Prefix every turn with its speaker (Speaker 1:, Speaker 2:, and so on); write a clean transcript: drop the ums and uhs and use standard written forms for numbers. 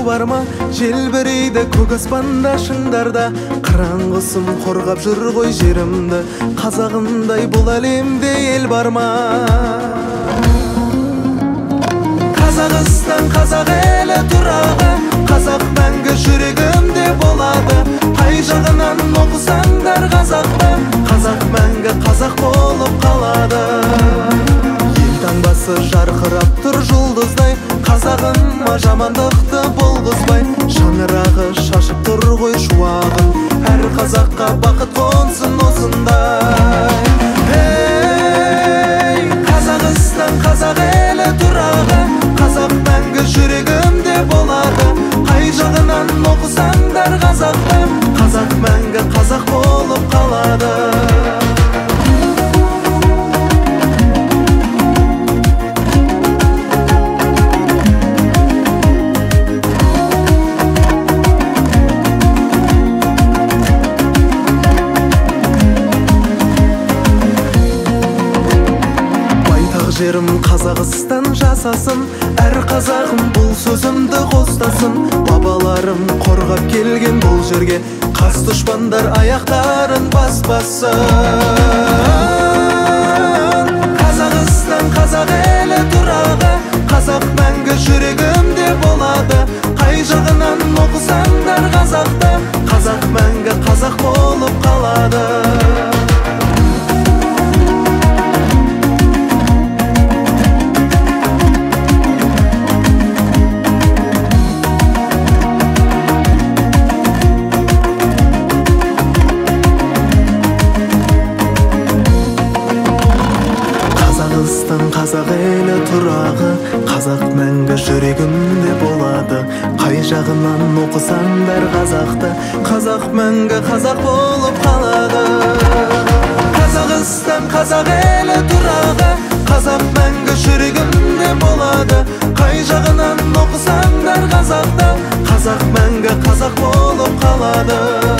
Speaker 1: барма, желбірейді көк аспанда шыңдарда. Қараңғысым қорғап жүр ғой жерімді, қазағындай бұл әлемде ел барма. Қазақстан қазақ елі тұрағы, қазақ мәңгі жүрегімде болады. Қай жағынан оқысаңдар қазақты, қазақ мәңгі қазақ болып қалады. Ел таңбасы жарқырап тұр жұлдыздай, қазағыма жамандықты болғызбай. Шаңырағы шашып тұр ғой шуағын, әр қазаққа бақыт қонсын осындай. Ей, Қазақстан қазақ елі тұрағы, қазақ мәңгі жүрегімде болады. Қай жағынан оқысаңдар қазақты, қазақ мәңгі қазақ болып қалады. Жерім Қазақстан жасасын, әр қазағым бұл сөзімді қостасын. Бабаларым қорғап келген бұл жерге, қас дұшпандар аяқтарын баспасын. Қазақстан қазақ елі тұрағы, қазақ мәңгі жүрегімде болады. Қай жағынан оқысаңдар қазақты, қазақ мәңгі қазақ болып қалады. Қазақ елі тұрағы, қазақ мәңгі жүрегімде болады. Қай жағынан оқысаңдар қазақты, қазақ мәңгі қазақ болып қалады. Қазақстан қазақ елі тұрағы, қазақ мәңгі жүрегімде болады. Қай жағынан оқысаңдар қазақты, қазақ мәңгі қазақ болып қалады.